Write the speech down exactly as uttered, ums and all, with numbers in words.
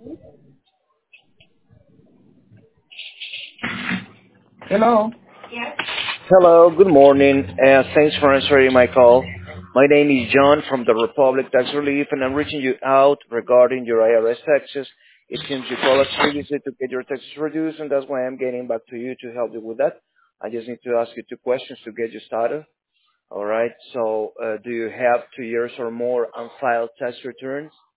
Hello. Hello, good morning, and thanks for answering my call. My name is John from the Republic Tax Relief, and I'm reaching you out regarding your I R S taxes. It seems you called us previously to get your taxes reduced, and that's why I'm getting back to you to help you with that. I just need to ask you two questions to get you started. All right. So, uh, do you have two years or more unfiled tax returns?